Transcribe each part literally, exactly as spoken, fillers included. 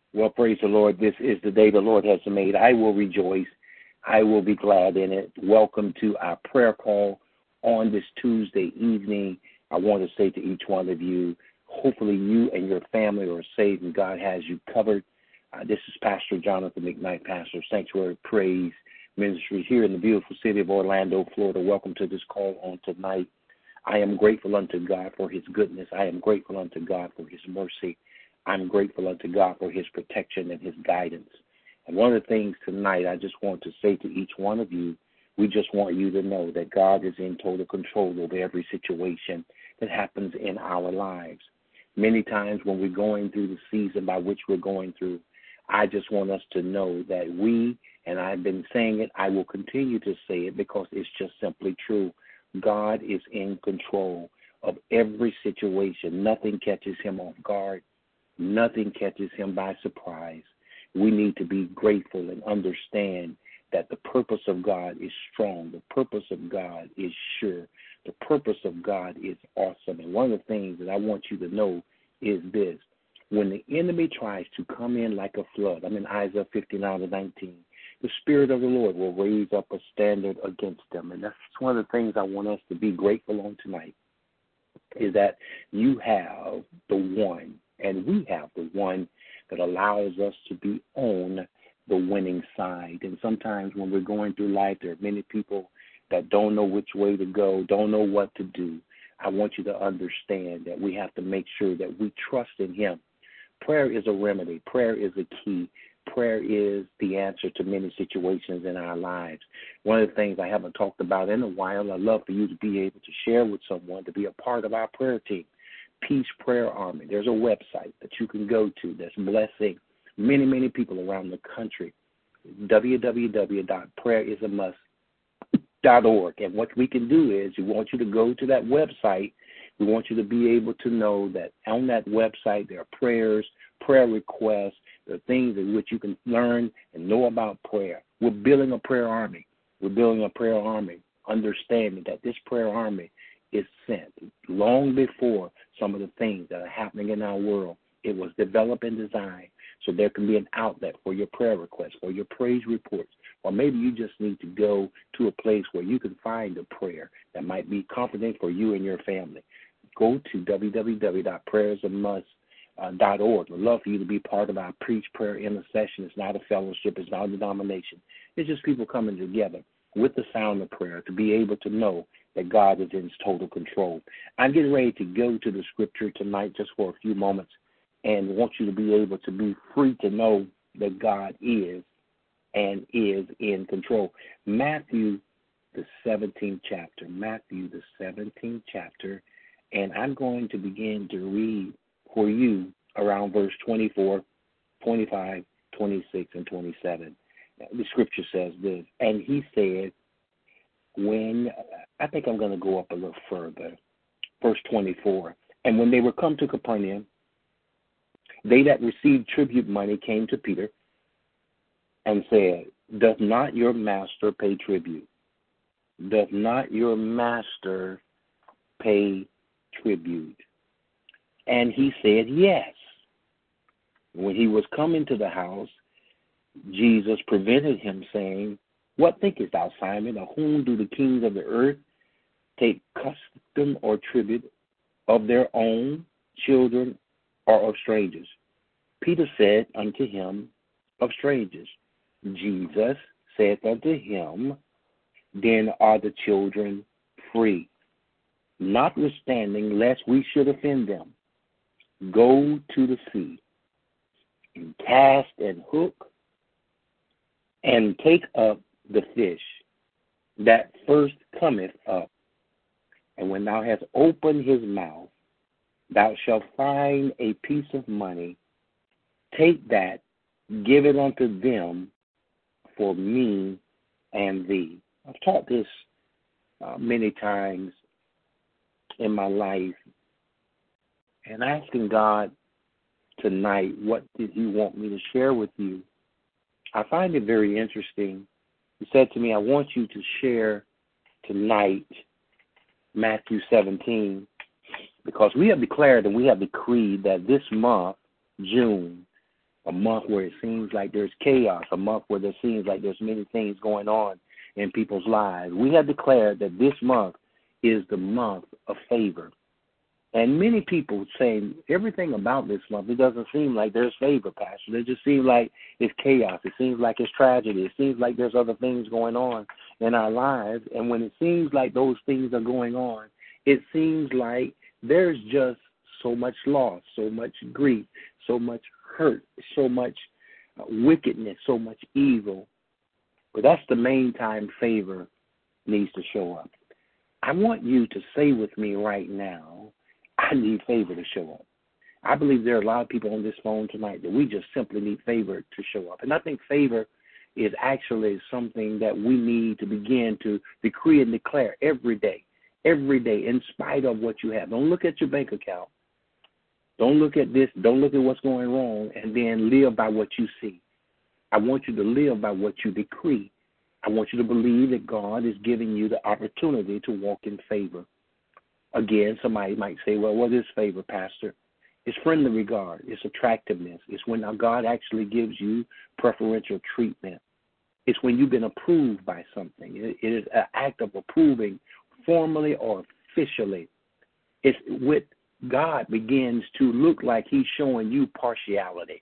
Well, praise the Lord. This is the day the Lord has made. I will rejoice. I will be glad in it. Welcome to our prayer call on this Tuesday evening. I want to say to each one of you, hopefully you and your family are saved and God has you covered. Uh, this is Pastor Jonathan McKnight, pastor of Sanctuary Praise Ministry here in the beautiful city of Orlando, Florida. Welcome to this call on tonight. I am grateful unto God for his goodness. I am grateful unto God for his mercy. I'm grateful unto God for his protection and his guidance. And one of the things tonight I just want to say to each one of you, we just want you to know that God is in total control over every situation that happens in our lives. Many times when we're going through the season by which we're going through, I just want us to know that we, and I've been saying it, I will continue to say it because it's just simply true. God is in control of every situation. Nothing catches him off guard. Nothing catches him by surprise. We need to be grateful and understand that the purpose of God is strong. The purpose of God is sure. The purpose of God is awesome. And one of the things that I want you to know is this. When the enemy tries to come in like a flood, I'm in Isaiah fifty-nine to nineteen, the Spirit of the Lord will raise up a standard against them. And that's one of the things I want us to be grateful on tonight, is that you have the one, and we have the one that allows us to be on the winning side. And sometimes when we're going through life, there are many people that don't know which way to go, don't know what to do. I want you to understand that we have to make sure that we trust in him. Prayer is a remedy. Prayer is a key. Prayer is the answer to many situations in our lives. One of the things I haven't talked about in a while, I'd love for you to be able to share with someone, to be a part of our prayer team. Peace Prayer Army. There's a website that you can go to that's blessing many, many people around the country. w w w dot prayer is a must dot org. And what we can do is we want you to go to that website. We want you to be able to know that on that website there are prayers, prayer requests, there are things in which you can learn and know about prayer. We're building a prayer army. We're building a prayer army, understanding that this prayer army is sent long before some of the things that are happening in our world. It was developed and designed so there can be an outlet for your prayer requests, for your praise reports, or maybe you just need to go to a place where you can find a prayer that might be comforting for you and your family. Go to w w w dot prayer is a must dot org. I'd love for you to be part of our Preach Prayer Intercession. It's not a fellowship. It's not a denomination. It's just people coming together with the sound of prayer to be able to know that God is in total control. I'm getting ready to go to the scripture tonight just for a few moments and want you to be able to be free to know that God is and is in control. Matthew, the seventeenth chapter, Matthew, the seventeenth chapter, and I'm going to begin to read for you around verse twenty-four, twenty-five, twenty-six, and twenty-seven. The scripture says this, and he said, when, I think I'm going to go up a little further, verse twenty-four, and when they were come to Capernaum, they that received tribute money came to Peter and said, doth not your master pay tribute? Doth not your master pay tribute? And he said, yes. When he was come into the house, Jesus prevented him, saying, what thinkest thou, Simon, of whom do the kings of the earth take custom or tribute, of their own children or of strangers? Peter said unto him, of strangers. Jesus said unto him, then are the children free. Notwithstanding, lest we should offend them, go to the sea, and cast and hook, and take up the fish that first cometh up. And when thou hast opened his mouth, thou shalt find a piece of money. Take that, give it unto them for me and thee. I've taught this uh, many times in my life, and asking God tonight, what did he want me to share with you? I find it very interesting. He said to me, I want you to share tonight Matthew seventeen, because we have declared and we have decreed that this month, June, a month where it seems like there's chaos, a month where there seems like there's many things going on in people's lives. We have declared that this month is the month of favor. And many people say everything about this month, it doesn't seem like there's favor, Pastor. It just seems like it's chaos. It seems like it's tragedy. It seems like there's other things going on in our lives. And when it seems like those things are going on, it seems like there's just so much loss, so much grief, so much hurt, so much uh, wickedness, so much evil. But that's the main time favor needs to show up. I want you to say with me right now, I need favor to show up. I believe there are a lot of people on this phone tonight that we just simply need favor to show up. And I think favor is actually something that we need to begin to decree and declare every day, every day, in spite of what you have. Don't look at your bank account. Don't look at this. Don't look at what's going wrong and then live by what you see. I want you to live by what you decree. I want you to believe that God is giving you the opportunity to walk in favor. Again, somebody might say, well, what is favor, Pastor? It's friendly regard. It's attractiveness. It's when God actually gives you preferential treatment. It's when you've been approved by something. It is an act of approving formally or officially. It's with God begins to look like he's showing you partiality.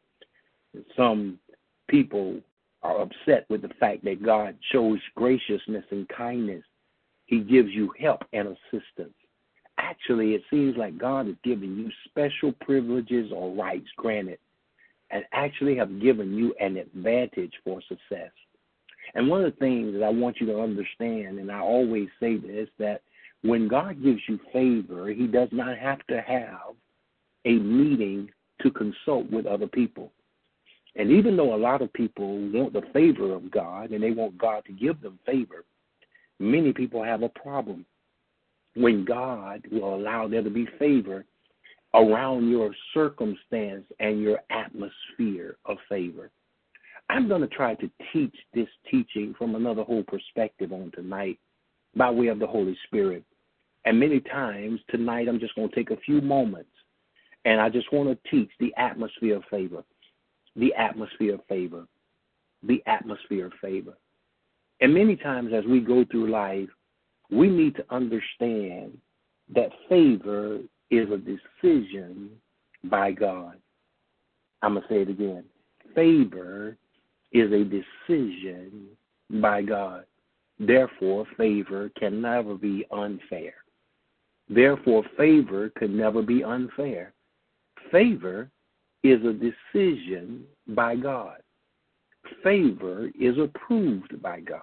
Some people are upset with the fact that God shows graciousness and kindness. He gives you help and assistance. Actually, it seems like God is giving you special privileges or rights granted and actually have given you an advantage for success. And one of the things that I want you to understand, and I always say this, that when God gives you favor, he does not have to have a meeting to consult with other people. And even though a lot of people want the favor of God and they want God to give them favor, many people have a problem when God will allow there to be favor around your circumstance and your atmosphere of favor. I'm going to try to teach this teaching from another whole perspective on tonight by way of the Holy Spirit. And many times tonight I'm just going to take a few moments and I just want to teach the atmosphere of favor, the atmosphere of favor, the atmosphere of favor. And many times as we go through life, we need to understand that favor is a decision by God. I'm going to say it again. Favor is a decision by God. Therefore, favor can never be unfair. Therefore, favor can never be unfair. Favor is a decision by God. Favor is approved by God.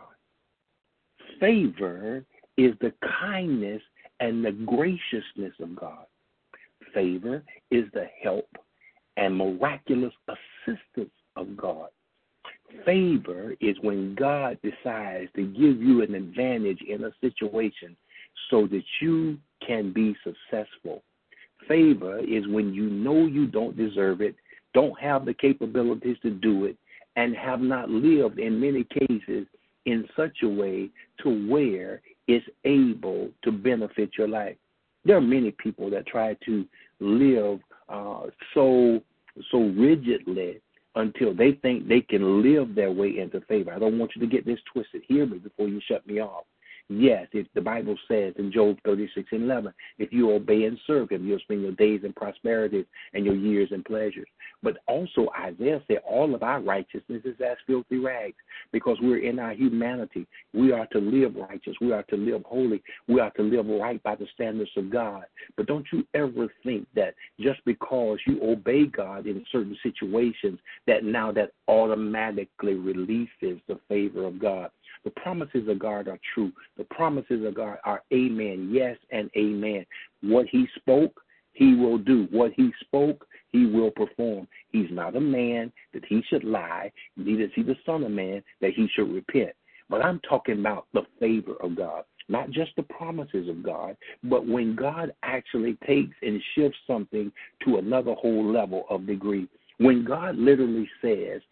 Favor is the kindness and the graciousness of God. Favor is the help and miraculous assistance of God. Favor is when God decides to give you an advantage in a situation so that you can be successful. Favor is when you know you don't deserve it, don't have the capabilities to do it, and have not lived in many cases in such a way to where it's able to benefit your life. There are many people that try to live uh, so so rigidly until they think they can live their way into favor. I don't want you to get this twisted. Hear me before you shut me off. Yes, if the Bible says in Job thirty-six and eleven, if you obey and serve him, you'll spend your days in prosperity and your years in pleasures. But also Isaiah said all of our righteousness is as filthy rags because we're in our humanity. We are to live righteous. We are to live holy. We are to live right by the standards of God. But don't you ever think that just because you obey God in certain situations that now that automatically releases the favor of God. The promises of God are true. The promises of God are amen, yes, and amen. What he spoke, he will do. What he spoke, he will perform. He's not a man that he should lie, neither is he the son of man that he should repent. But I'm talking about the favor of God, not just the promises of God, but when God actually takes and shifts something to another whole level of degree. When God literally says,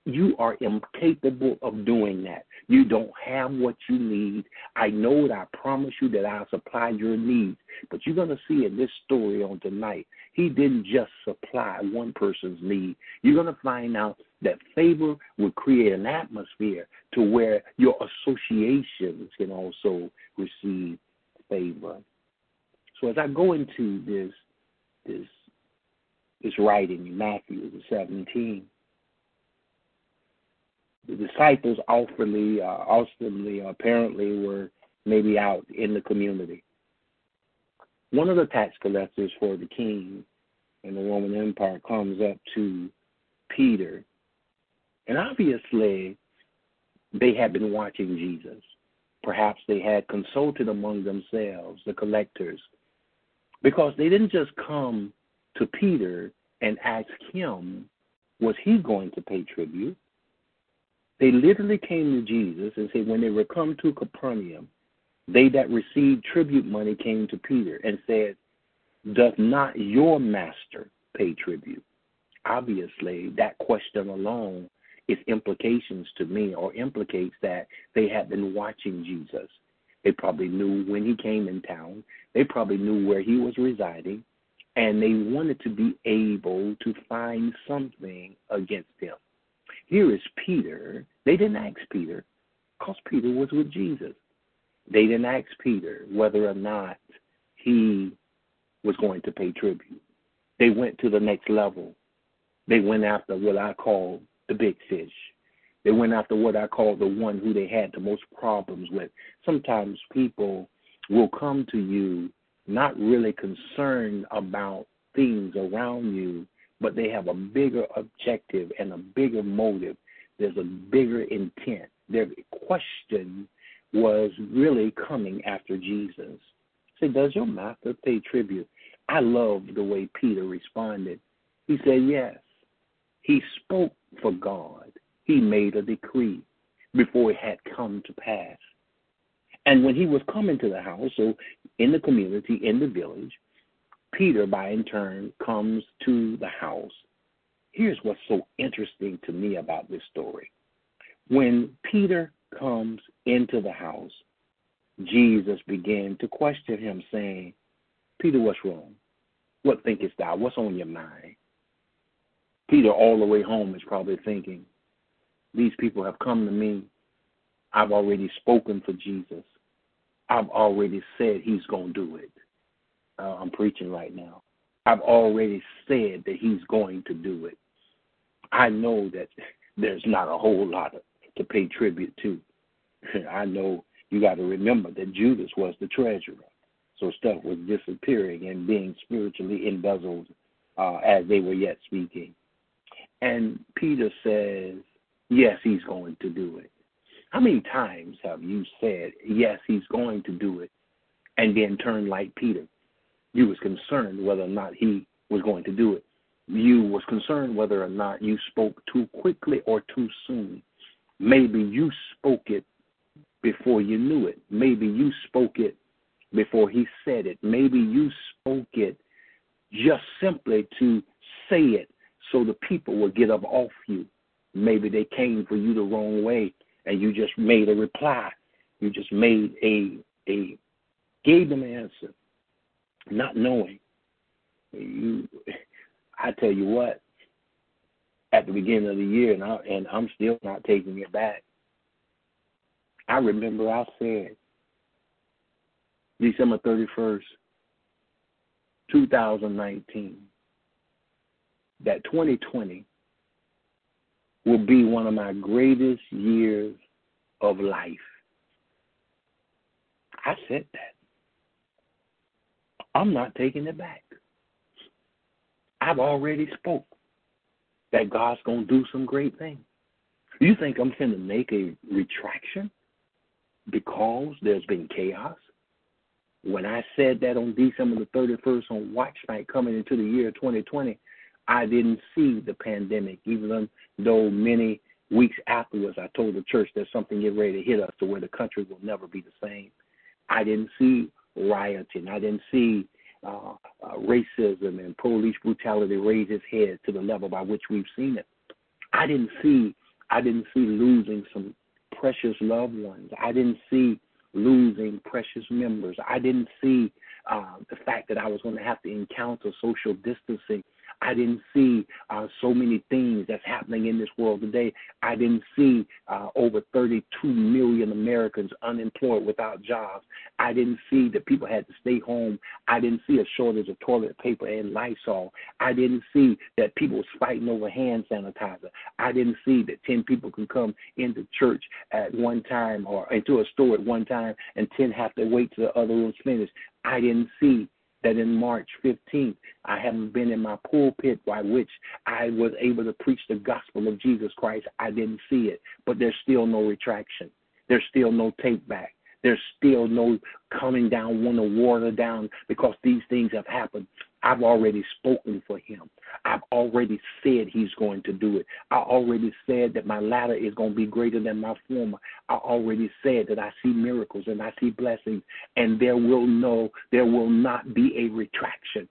You are incapable of doing that. You don't have what you need. I know that I promise you that I'll supply your needs. But you're going to see in this story on tonight, he didn't just supply one person's need. You're going to find out that favor will create an atmosphere to where your associations can also receive favor. So as I go into this this this writing in Matthew seventeen, the disciples awfully, uh, awesomely, apparently were maybe out in the community. One of the tax collectors for the king in the Roman Empire comes up to Peter, and obviously they had been watching Jesus. Perhaps they had consulted among themselves, the collectors, because they didn't just come to Peter and ask him, was he going to pay tribute? They literally came to Jesus and said, when they were come to Capernaum, they that received tribute money came to Peter and said, doth not your master pay tribute? Obviously, that question alone is implications to me, or implicates that they had been watching Jesus. They probably knew when he came in town. They probably knew where he was residing, and they wanted to be able to find something against him. Here is Peter. They didn't ask Peter because Peter was with Jesus. They didn't ask Peter whether or not he was going to pay tribute. They went to the next level. They went after what I call the big fish. They went after what I call the one who they had the most problems with. Sometimes people will come to you not really concerned about things around you, but they have a bigger objective and a bigger motive. There's a bigger intent. Their question was really coming after Jesus. Say, does your master pay tribute? I love the way Peter responded. He said, yes. He spoke for God. He made a decree before it had come to pass. And when he was coming to the house, so in the community, in the village, Peter, by in turn, comes to the house. Here's what's so interesting to me about this story. When Peter comes into the house, Jesus began to question him, saying, Peter, what's wrong? What thinkest thou? What's on your mind? Peter, all the way home, is probably thinking, these people have come to me. I've already spoken for Jesus. I've already said he's going to do it. Uh, I'm preaching right now. I've already said that he's going to do it. I know that there's not a whole lot to pay tribute to. I know you got to remember that Judas was the treasurer. So stuff was disappearing and being spiritually embezzled uh, as they were yet speaking. And Peter says, yes, he's going to do it. How many times have you said, yes, he's going to do it, and then turned like Peter? You was concerned whether or not he was going to do it. You was concerned whether or not you spoke too quickly or too soon. Maybe you spoke it before you knew it. Maybe you spoke it before he said it. Maybe you spoke it just simply to say it so the people would get up off you. Maybe they came for you the wrong way and you just made a reply. You just made a, a gave them an answer, not knowing. You, I tell you what, at the beginning of the year, and, I, and I'm still not taking it back, I remember I said, December thirty-first, two thousand nineteen, that twenty twenty will be one of my greatest years of life. I said that. I'm not taking it back. I've already spoke that God's going to do some great things. You think I'm finna make a retraction because there's been chaos? When I said that on December the thirty-first on Watch Night coming into the year twenty twenty, I didn't see the pandemic, even though many weeks afterwards I told the church there's something getting ready to hit us to where the country will never be the same. I didn't see rioting. I didn't see uh, uh, racism and police brutality raise its head to the level by which we've seen it. I didn't see I didn't see losing some precious loved ones. I didn't see losing precious members. I didn't see uh, the fact that I was going to have to encounter social distancing. I didn't see uh, so many things that's happening in this world today. I didn't see uh, over thirty-two million Americans unemployed without jobs. I didn't see that people had to stay home. I didn't see a shortage of toilet paper and Lysol. I didn't see that people was fighting over hand sanitizer. I didn't see that ten people can come into church at one time or into a store at one time and ten have to wait till the other room's finished. I didn't see that in March fifteenth, I haven't been in my pulpit by which I was able to preach the gospel of Jesus Christ. I didn't see it, but there's still no retraction. There's still no take back. There's still no coming down, want to water down because these things have happened. I've already spoken for him. I've already said he's going to do it. I already said that my latter is going to be greater than my former. I already said that I see miracles and I see blessings, and there will no, there will not be a retraction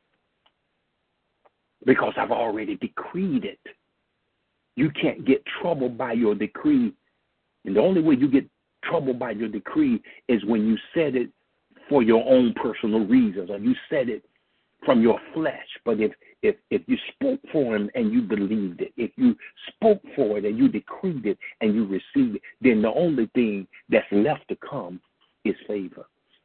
because I've already decreed it. You can't get troubled by your decree, and the only way you get troubled by your decree is when you said it for your own personal reasons, or you said it from your flesh. But if if if you spoke for him and you believed it, if you spoke for it and you decreed it and you received it, then the only thing that's left to come is favor.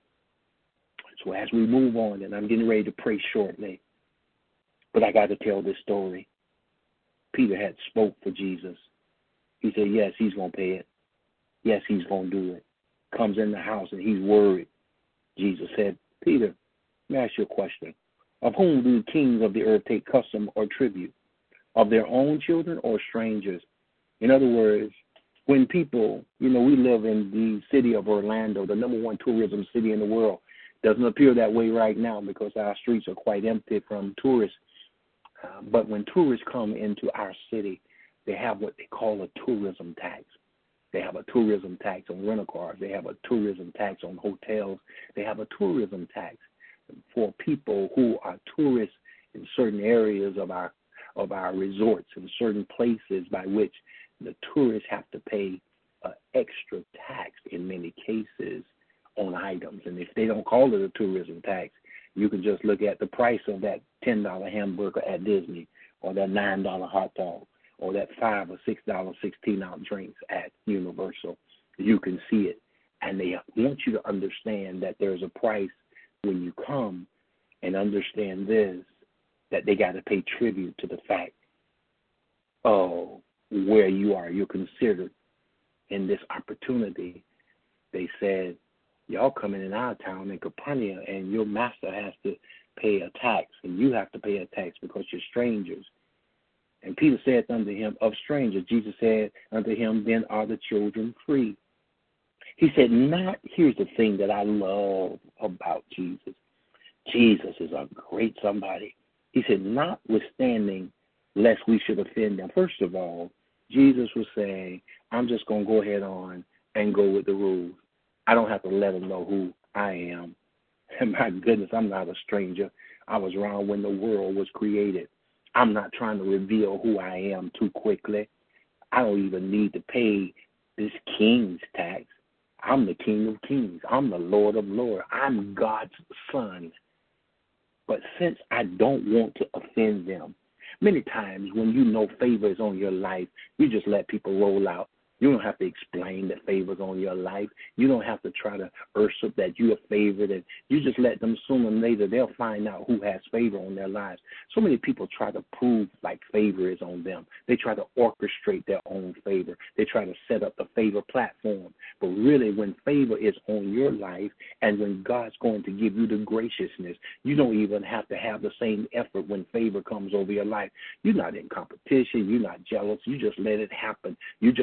So as we move on, and I'm getting ready to pray shortly, but I got to tell this story. Peter had spoke for Jesus. He said, yes, he's going to pay it. Yes, he's going to do it. Comes in the house and he's worried. Jesus said, Peter, let me ask you a question. Of whom do the kings of the earth take custom or tribute? Of their own children or strangers? In other words, when people, you know, we live in the city of Orlando, the number one tourism city in the world. Doesn't appear that way right now because our streets are quite empty from tourists. Uh, but when tourists come into our city, they have what they call a tourism tax. They have a tourism tax on rental cars. They have a tourism tax on hotels. They have a tourism tax for people who are tourists in certain areas of our of our resorts and certain places by which the tourists have to pay uh, extra tax in many cases on items. And if they don't call it a tourism tax, you can just look at the price of that ten dollar hamburger at Disney or that nine dollar hot dog or that five or six dollar sixteen ounce drinks at Universal. You can see it. And they want you to understand that there's a price when you come, and understand this, that they got to pay tribute to the fact of where you are. You're considered in this opportunity. They said, y'all coming in our town in Capernaum, and your master has to pay a tax, and you have to pay a tax because you're strangers. And Peter said unto him, of strangers. Jesus said unto him, then are the children free. He said, not, here's the thing that I love about Jesus. Jesus is a great somebody. He said, notwithstanding, lest we should offend them. First of all, Jesus was saying, I'm just going to go ahead on and go with the rules. I don't have to let them know who I am. And my goodness, I'm not a stranger. I was around when the world was created. I'm not trying to reveal who I am too quickly. I don't even need to pay this king's tax. I'm the King of Kings. I'm the Lord of Lords. I'm God's son. But since I don't want to offend them, many times when you know favor is on your life, you just let people roll out. You don't have to explain that favor's on your life. You don't have to try to usurp that you're favored. And you just let them, sooner or later, they'll find out who has favor on their lives. So many people try to prove like favor is on them. They try to orchestrate their own favor. They try to set up the favor platform. But really, when favor is on your life and when God's going to give you the graciousness, you don't even have to have the same effort when favor comes over your life. You're not in competition. You're not jealous. You just let it happen. You just trust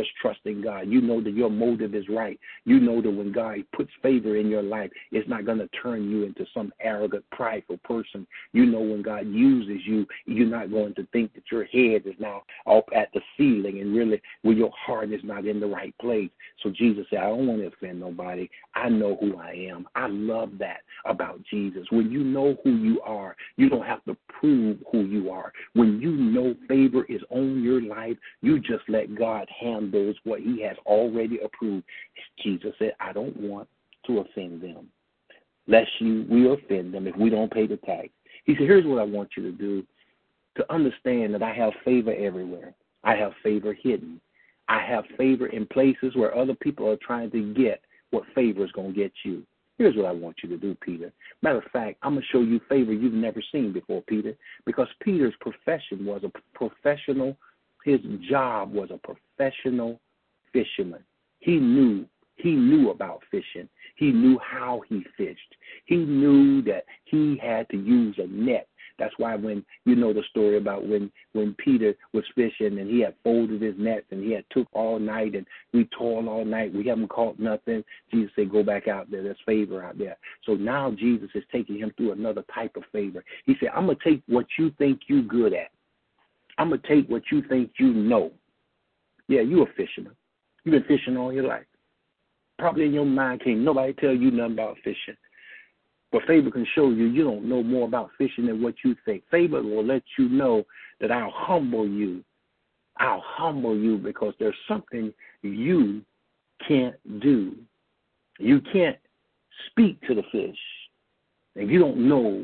trusting God. You know that your motive is right. You know that when God puts favor in your life, it's not going to turn you into some arrogant, prideful person. You know when God uses you, you're not going to think that your head is now up at the ceiling and really where your heart is not in the right place. So Jesus said, I don't want to offend nobody. I know who I am. I love that about Jesus. When you know who you are, you don't have to prove who you are. When you know favor is on your life, you just let God handle what he has already approved. Jesus said, I don't want to offend them, lest you we offend them if we don't pay the tax. He said, here's what I want you to do, to understand that I have favor everywhere. I have favor hidden. I have favor in places where other people are trying to get what favor is going to get you. Here's what I want you to do, Peter. Matter of fact, I'm going to show you favor you've never seen before, Peter, because Peter's profession was a professional. His job was a professional fisherman. He knew he knew about fishing. He knew how he fished. He knew that he had to use a net. That's why when you know the story about when, when Peter was fishing and he had folded his nets and he had took all night and we toiled all night, we haven't caught nothing. Jesus said, go back out there. There's favor out there. So now Jesus is taking him through another type of favor. He said, I'm going to take what you think you're good at. I'm going to take what you think you know. Yeah, you're a fisherman. You've been fishing all your life. Probably in your mind can't nobody tell you nothing about fishing. But favor can show you you don't know more about fishing than what you think. Favor will let you know that I'll humble you. I'll humble you because there's something you can't do. You can't speak to the fish. And you don't know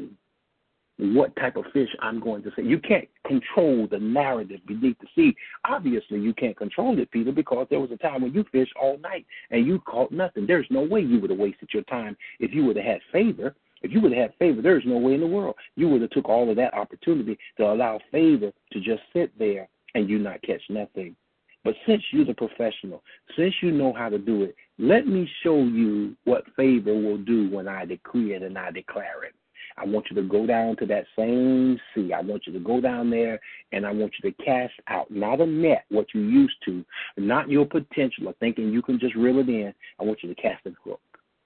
what type of fish I'm going to say. You can't control the narrative beneath the sea. Obviously, you can't control it, Peter, because there was a time when you fished all night and you caught nothing. There's no way you would have wasted your time if you would have had favor. If you would have had favor, there's no way in the world. You would have took all of that opportunity to allow favor to just sit there and you not catch nothing. But since you're the professional, since you know how to do it, let me show you what favor will do when I decree it and I declare it. I want you to go down to that same sea. I want you to go down there, and I want you to cast out, not a net, what you used to, not your potential of thinking you can just reel it in. I want you to cast a hook.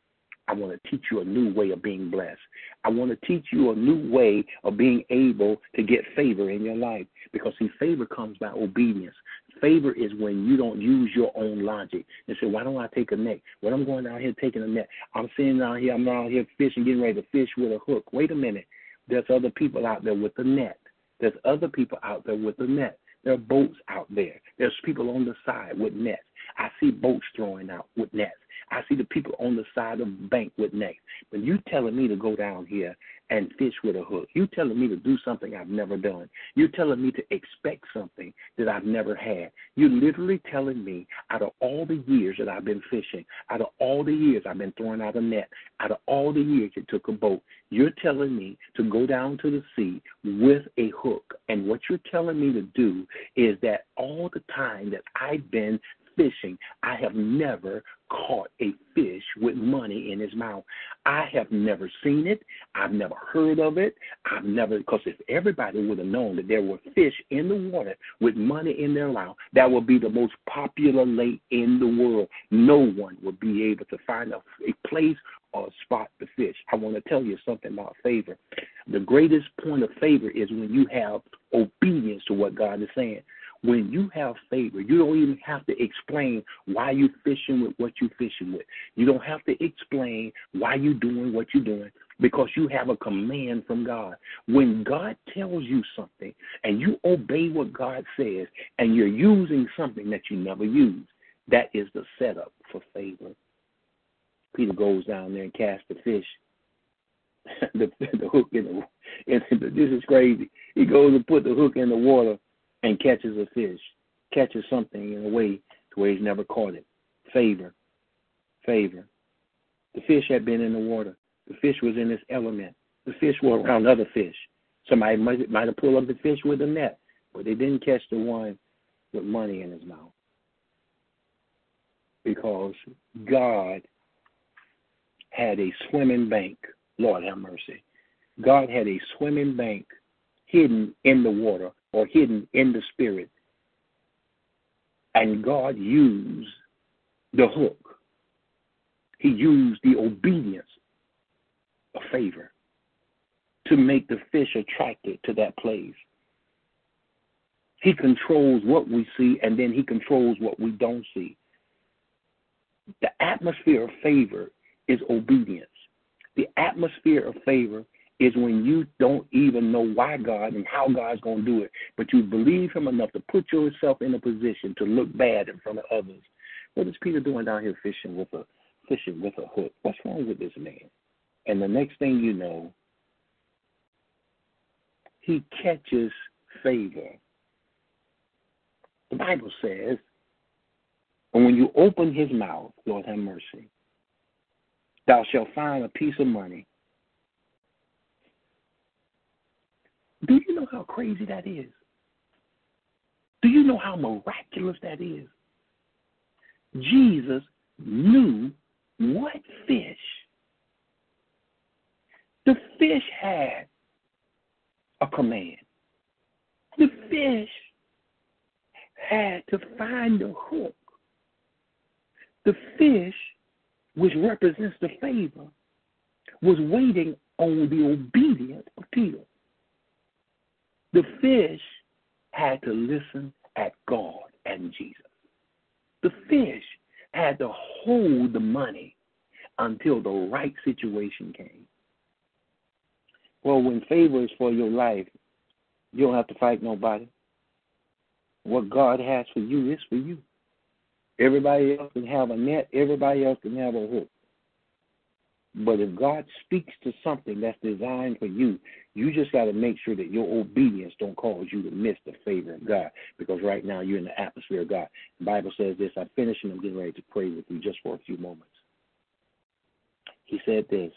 I want to teach you a new way of being blessed. I want to teach you a new way of being able to get favor in your life. Because, see, favor comes by obedience. Favor is when you don't use your own logic and say, why don't I take a net? When I'm going down here taking a net, I'm sitting down here, I'm out here fishing, getting ready to fish with a hook. Wait a minute. There's other people out there with a net. There's other people out there with a net. There are boats out there. There's people on the side with nets. I see boats throwing out with nets. I see the people on the side of the bank with nets. But you telling me to go down here and fish with a hook. You telling me to do something I've never done. You're telling me to expect something that I've never had. You're literally telling me out of all the years that I've been fishing, out of all the years I've been throwing out a net, out of all the years it took a boat, you're telling me to go down to the sea with a hook. And what you're telling me to do is that all the time that I've been fishing, I have never caught a fish with money in his mouth. I have never seen it. I've never heard of it. I've never, because if everybody would have known that there were fish in the water with money in their mouth, that would be the most popular lake in the world. No one would be able to find a, a place or a spot to fish. I want to tell you something about favor. The greatest point of favor is when you have obedience to what God is saying. When you have favor, you don't even have to explain why you're fishing with what you're fishing with. You don't have to explain why you're doing what you're doing because you have a command from God. When God tells you something and you obey what God says and you're using something that you never used, that is the setup for favor. Peter goes down there and casts the fish, the, the hook in the, and this is crazy. He goes and put the hook in the water and catches a fish, catches something in a way to where he's never caught it. Favor, favor. The fish had been in the water. The fish was in its element. The fish were around other fish. Somebody might, might have pulled up the fish with a net, but they didn't catch the one with money in his mouth. Because God had a swimming bank. Lord have mercy. God had a swimming bank hidden in the water or hidden in the spirit And God used the hook. He used the obedience of favor to make the fish attracted to that place. He controls what we see, and then he controls what we don't see. The atmosphere of favor is obedience. The atmosphere of favor is when you don't even know why God and how God's going to do it, but you believe him enough to put yourself in a position to look bad in front of others. What is Peter doing down here fishing with a fishing with a hook? What's wrong with this man? And the next thing you know, he catches favor. The Bible says, and when you open his mouth, Lord have mercy, thou shalt find a piece of money. Do you know how crazy that is? Do you know how miraculous that is? Jesus knew what fish. The fish had a command. The fish had to find the hook. The fish, which represents the favor, was waiting on the obedience of Peter. The fish had to listen at God and Jesus. The fish had to hold the money until the right situation came. Well, when favor is for your life, you don't have to fight nobody. What God has for you is for you. Everybody else can have a net. Everybody else can have a hook. But if God speaks to something that's designed for you, you just got to make sure that your obedience don't cause you to miss the favor of God, because right now you're in the atmosphere of God. The Bible says this. I finish and I'm getting ready to pray with you just for a few moments. He said this.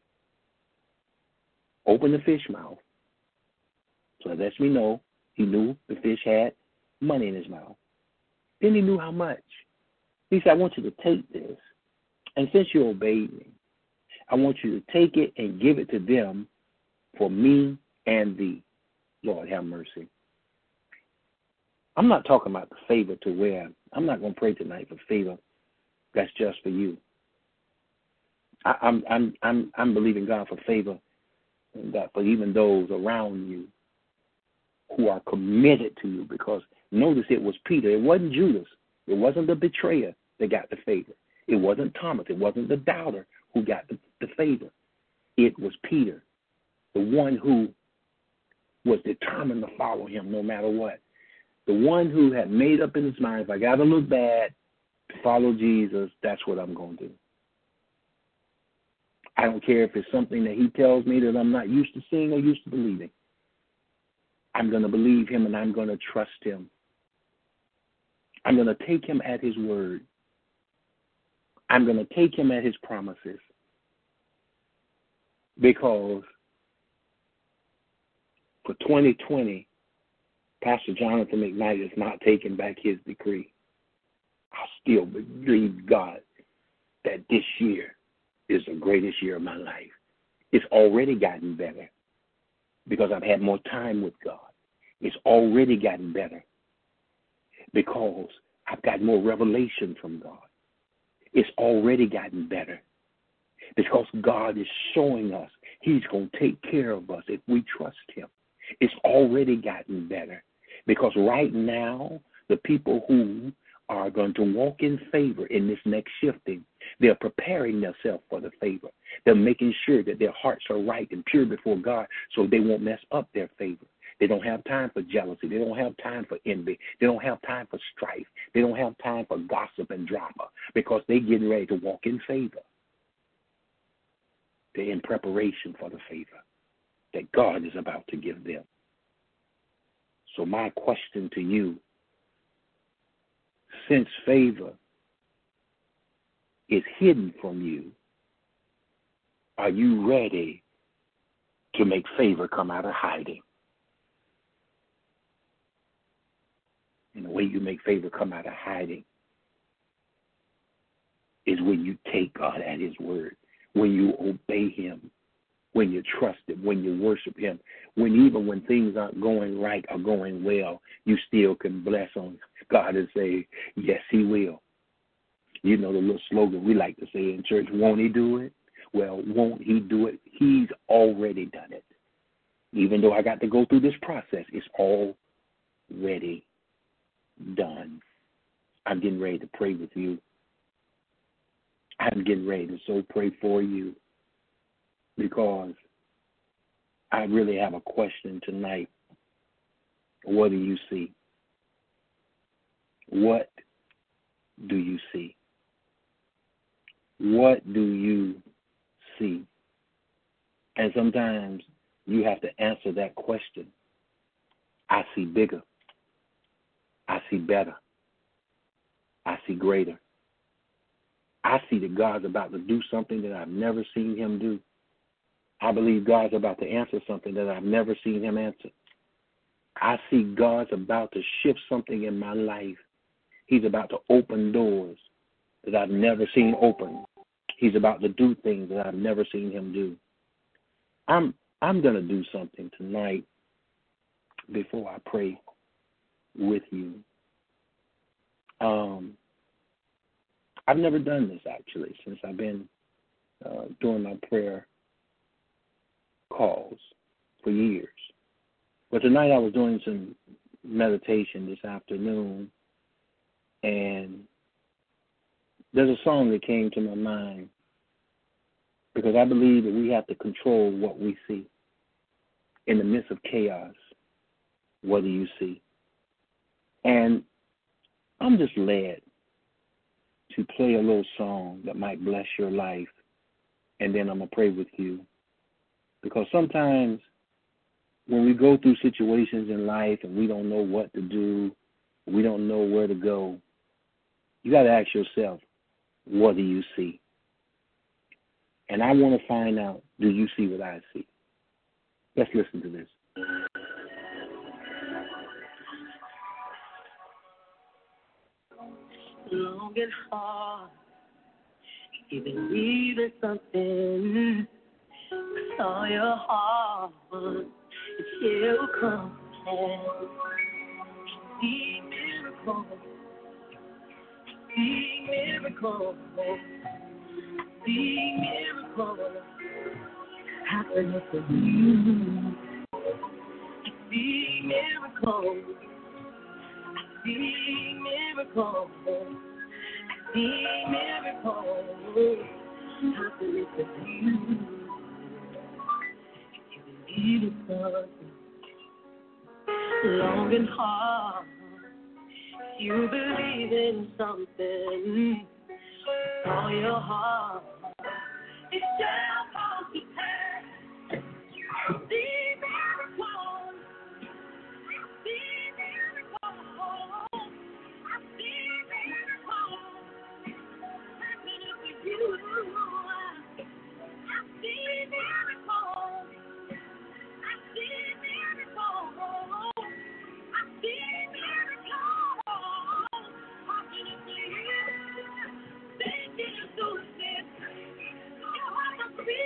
Open the fish mouth. So that lets me know he knew the fish had money in his mouth. Then he knew how much. He said, I want you to take this, and since you obeyed me, I want you to take it and give it to them for me and thee. Lord, have mercy. I'm not talking about the favor to where I'm not going to pray tonight for favor that's just for you. I, I'm I'm I'm I'm believing God for favor, and that for even those around you who are committed to you. Because notice it was Peter. It wasn't Judas. It wasn't the betrayer that got the favor. It wasn't Thomas. It wasn't the doubter who got the, the favor. It was Peter, the one who was determined to follow him no matter what. The one who had made up in his mind, if I got to look bad to follow Jesus, that's what I'm going to do. I don't care if it's something that he tells me that I'm not used to seeing or used to believing. I'm going to believe him and I'm going to trust him. I'm going to take him at his word. I'm going to take him at his promises. Because for twenty twenty, Pastor Jonathan McKnight is not taking back his decree. I still believe God that this year is the greatest year of my life. It's already gotten better because I've had more time with God. It's already gotten better because I've got more revelation from God. It's already gotten better because God is showing us he's going to take care of us if we trust him. It's already gotten better because right now, the people who are going to walk in favor in this next shifting, they're preparing themselves for the favor. They're making sure that their hearts are right and pure before God so they won't mess up their favor. They don't have time for jealousy. They don't have time for envy. They don't have time for strife. They don't have time for gossip and drama because they're getting ready to walk in favor. They're in preparation for the favor that God is about to give them. So my question to you, since favor is hidden from you, are you ready to make favor come out of hiding? And the way you make favor come out of hiding is when you take God at his word, when you obey him, when you trust him, when you worship him, when even when things aren't going right or going well, you still can bless on God is saying, yes, he will. You know the little slogan we like to say in church, won't he do it? Well, won't he do it? He's already done it. Even though I got to go through this process, it's already done. I'm getting ready to pray with you. I'm getting ready to so pray for you because I really have a question tonight. What do you see? What do you see? What do you see? And sometimes you have to answer that question. I see bigger. I see better. I see greater. I see that God's about to do something that I've never seen him do. I believe God's about to answer something that I've never seen him answer. I see God's about to shift something in my life. He's about to open doors that I've never seen open. He's about to do things that I've never seen him do. I'm I'm going to do something tonight before I pray with you. Um, I've never done this, actually, since I've been uh, doing my prayer calls for years. But tonight I was doing some meditation this afternoon, and there's a song that came to my mind because I believe that we have to control what we see. In the midst of chaos, what do you see? And I'm just led to play a little song that might bless your life, and then I'm going to pray with you. Because sometimes when we go through situations in life and we don't know what to do, we don't know where to go, you got to ask yourself, what do you see? And I want to find out, do you see what I see? Let's listen to this. Long and hard, you believe in something. Saw your heart, it still comes. See miracles, see miracles, see miracles happening for you. See miracles, see miracles, see miracles happening for you. If you believe in something long and hard, you believe in something with all your heart, it shall come to pass. See miracles, see miracles, I see miracles happening for you. I see miracles, I see miracles, I see miracles happening for you. They didn't do this. You have to be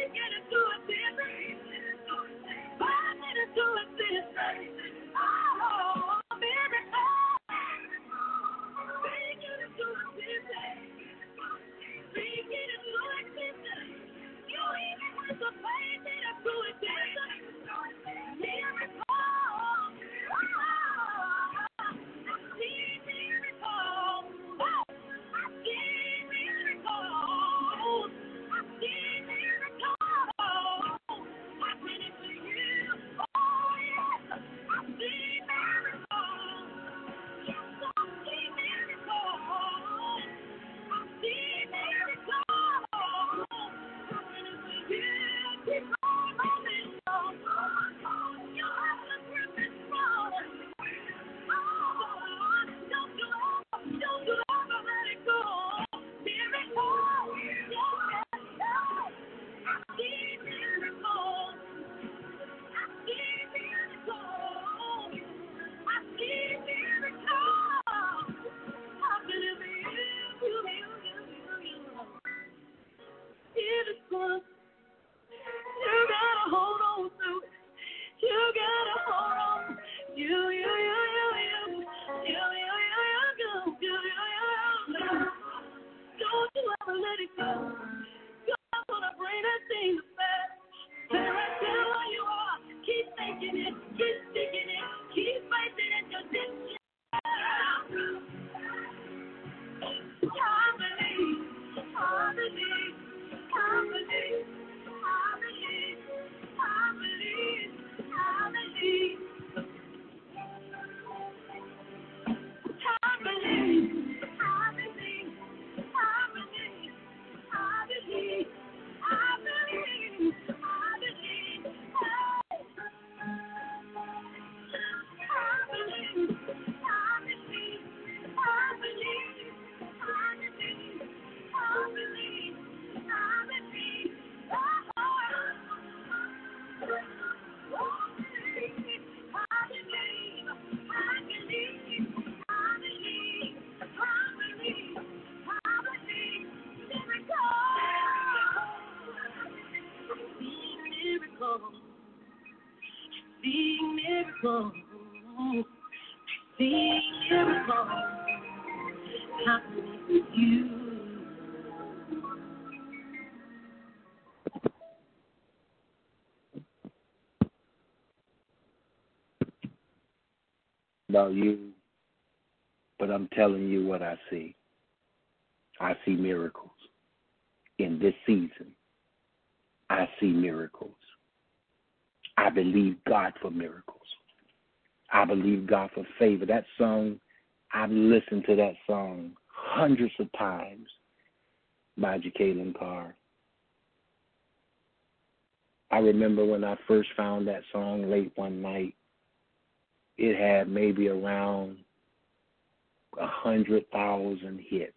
I see miracles happening with you. About you, but I'm telling you what I see. I see miracles. In this season, I see miracles. I believe God for miracles. I believe God for favor. That song, I've listened to that song hundreds of times by Jacqueline Carr. I remember when I first found that song late one night, it had maybe around a hundred thousand hits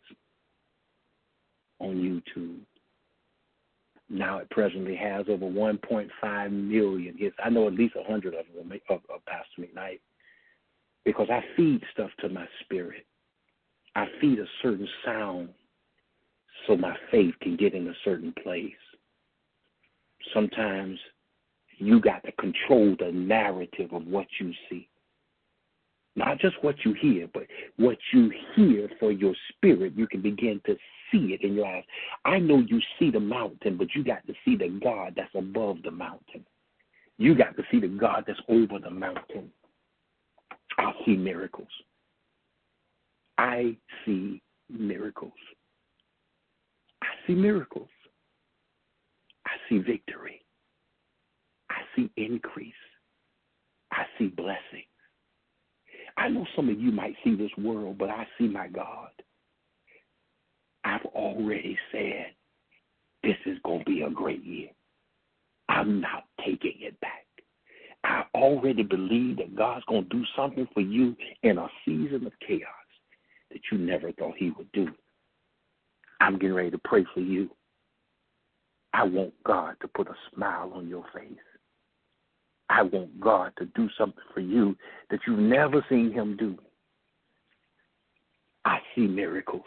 on YouTube. Now it presently has over one point five million hits. I know at least a hundred of them of, of Pastor McKnight, because I feed stuff to my spirit. I feed a certain sound so my faith can get in a certain place. Sometimes you got to control the narrative of what you see. Not just what you hear, but what you hear for your spirit, you can begin to see it in your eyes. I know you see the mountain, but you got to see the God that's above the mountain. You got to see the God that's over the mountain. I see miracles. I see miracles. I see miracles. I see victory. I see increase. I see blessing. I know some of you might see this world, but I see my God. I've already said this is going to be a great year. I'm not taking it back. I already believe that God's going to do something for you in a season of chaos that you never thought he would do. I'm getting ready to pray for you. I want God to put a smile on your face. I want God to do something for you that you've never seen him do. I see miracles.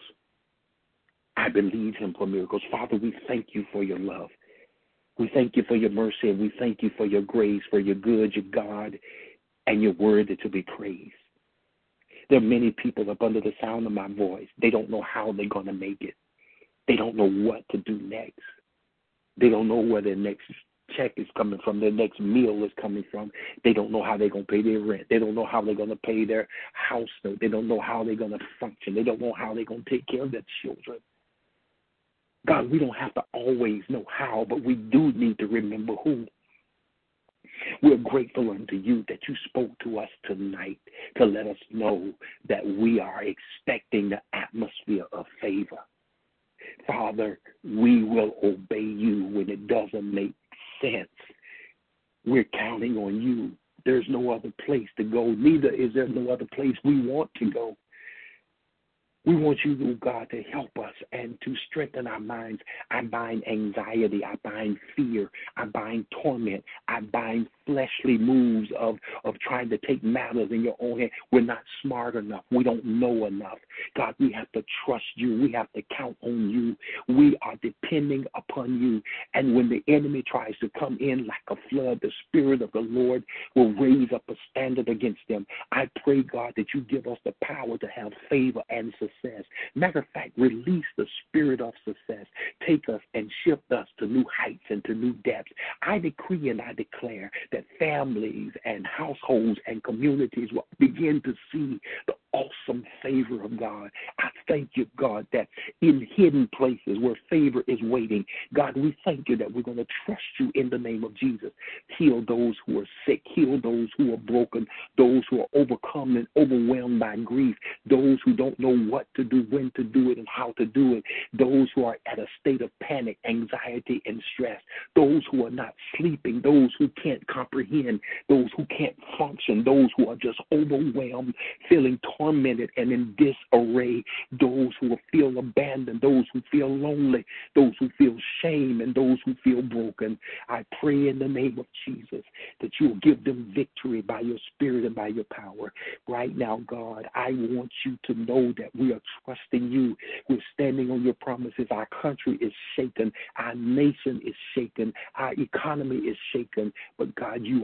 I believe him for miracles. Father, we thank you for your love. We thank you for your mercy, and we thank you for your grace, for your good, your God, and your word to be praised. There are many people up under the sound of my voice. They don't know how they're going to make it. They don't know what to do next. They don't know where their next check is coming from, their next meal is coming from. They don't know how they're going to pay their rent. They don't know how they're going to pay their house note. They don't know how they're going to function. They don't know how they're going to take care of their children. God, we don't have to always know how, but we do need to remember who. We're grateful unto you that you spoke to us tonight to let us know that we are expecting the atmosphere of favor. Father, we will obey you when it doesn't make sense. We're counting on you. There's no other place to go. Neither is there no other place we want to go. We want you, oh God, to help us and to strengthen our minds. I bind anxiety. I bind fear. I bind torment. I bind fleshly moves of, of trying to take matters in your own hand. We're not smart enough. We don't know enough. God, we have to trust you. We have to count on you. We are depending upon you. And when the enemy tries to come in like a flood, the Spirit of the Lord will raise up a standard against them. I pray, God, that you give us the power to have favor and success. Matter of fact, release the spirit of success. Take us and shift us to new heights and to new depths. I decree and I declare that families and households and communities will begin to see the awesome favor of God. I thank you, God, that in hidden places where favor is waiting, God, we thank you that we're going to trust you in the name of Jesus. Heal those who are sick. Heal those who are broken. Those who are overcome and overwhelmed by grief. Those who don't know what to do, when to do it, and how to do it. Those who are at a state of panic, anxiety, and stress. Those who are not sleeping. Those who can't comprehend. Those who can't function. Those who are just overwhelmed, feeling tormented and in disarray. Those who feel abandoned. Those who feel lonely. Those who feel shame, and those who feel broken. I pray in the name of Jesus that you will give them victory by your spirit and by your power. Right now, God, I want you to know that we are trusting you. We're standing on your promises. Our country is shaken. Our nation is shaken. Our economy is shaken. But God, you are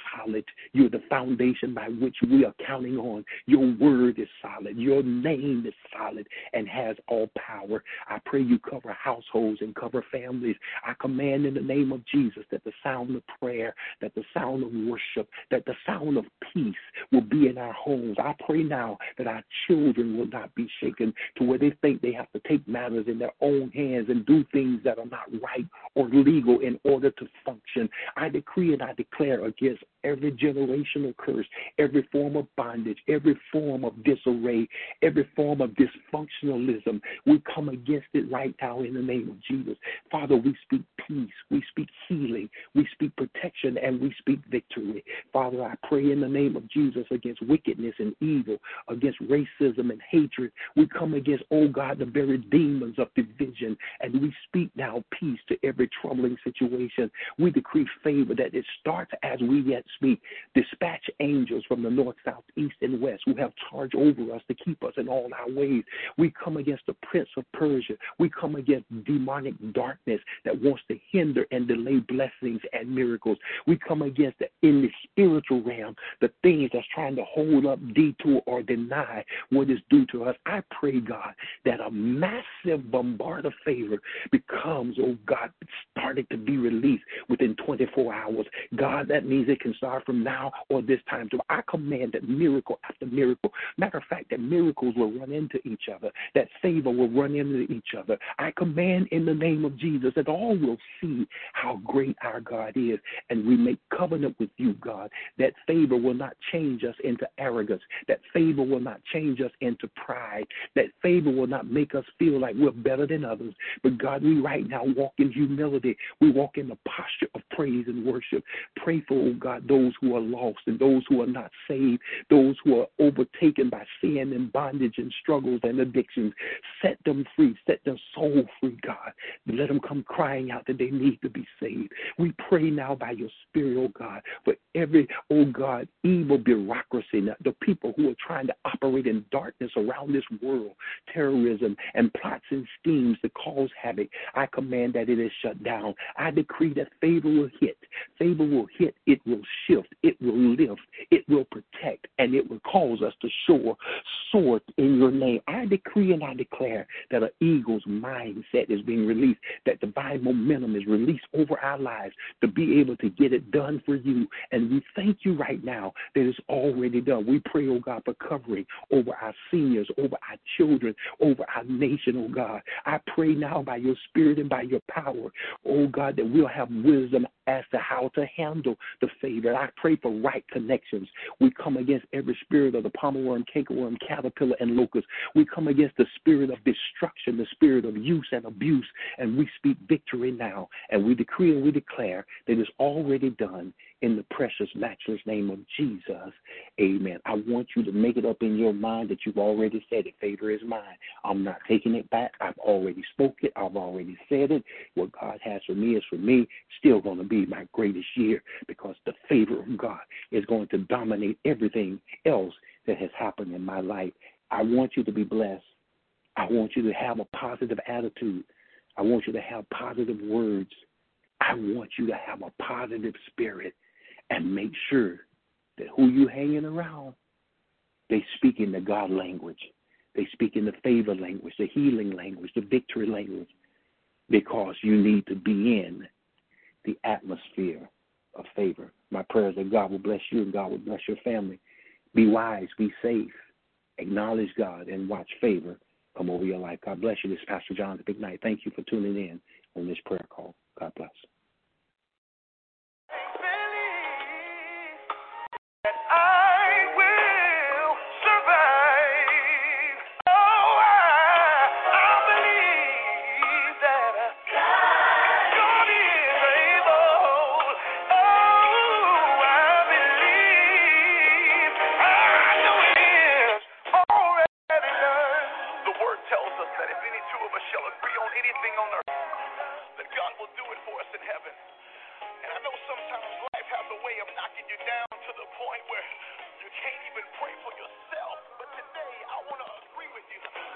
solid. You're the foundation by which we are counting on. Your word is solid. Your name is solid and has all power. I pray you cover households and cover families. I command in the name of Jesus that the sound of prayer, that the sound of worship, that the sound of peace will be in our homes. I pray now that our children will not be shaken to where they think they have to take matters in their own hands and do things that are not right or legal in order to function. I decree and I declare against every generational curse, every form of bondage, every form of disarray, every form of dysfunctionalism. We come against it right now in the name of Jesus. Father, we speak peace, we speak healing, we speak protection, and we speak victory. Father, I pray in the name of Jesus against wickedness and evil, against racism and hatred. We come against, oh God, the very demons of division, and we speak now peace to every troubling situation. We decree favor that it starts as we yet speak. Dispatch angels from the north, south, east, and west who have charge over us to keep us in all our ways. We come against the prince of Persia. We come against demonic darkness that wants to hinder and delay blessings and miracles. We come against the, in the spiritual realm, the things that's trying to hold up, detour, or deny what is due to us. I pray, God, that a massive bombard of favor becomes, oh God, started to be released within twenty-four hours. God, that means it can start from now or this time. So I command that miracle after miracle. Matter of fact, that miracles will run into each other, that favor will run into each other. I command in the name of Jesus that all will see how great our God is, and we make covenant with you, God, that favor will not change us into arrogance, that favor will not change us into pride, that favor will not make us feel like we're better than others. But God, we right now walk in humility. We walk in the posture of praise and worship. Pray for, oh God, those who are lost and those who are not saved, those who are overtaken by sin and bondage and struggles and addictions. Set them free. Set their soul free, God. Let them come crying out that they need to be saved. We pray now by your Spirit, oh God, for every, oh God, evil bureaucracy, the people who are trying to operate in darkness around this world, terrorism and plots and schemes to cause havoc. I command that it is shut down. I decree that favor will hit. Favor will hit. It will shift. It will lift. It will protect. And it will cause us to soar, soar in your name. I decree and I declare that an eagle's mindset is being released, that divine momentum is released over our lives to be able to get it done for you. And we thank you right now that it's already done. We pray, oh God, for covering over our seniors, over our children, over our nation, oh God. I pray now by your Spirit and by your power, oh God, that we'll have wisdom as to how to handle the favor. I pray for right connections. We come against every spirit of the palmer worm, cankerworm, caterpillar, and locust. We come against the spirit of destruction, the spirit of use and abuse, and we speak victory now. And we decree and we declare that it's already done in the precious, matchless name of Jesus. Amen. I want you to make it up in your mind that you've already said it. Favor is mine. I'm not taking it back. I've already spoke it. I've already said it. What God has for me is for me. Still going to be my greatest year because the favor of God is going to dominate everything else that has happened in my life. I want you to be blessed. I want you to have a positive attitude. I want you to have positive words. I want you to have a positive spirit and make sure that who you hanging around, they speak in the God language. They speak in the favor language, the healing language, the victory language, because you need to be in the atmosphere of favor. My prayer is that God will bless you and God will bless your family. Be wise, be safe, acknowledge God, and watch favor come over your life. God bless you. This is Pastor John the Big Night. Thank you for tuning in on this prayer call. God bless.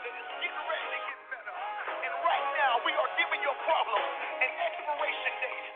We are giving your problem an expiration date.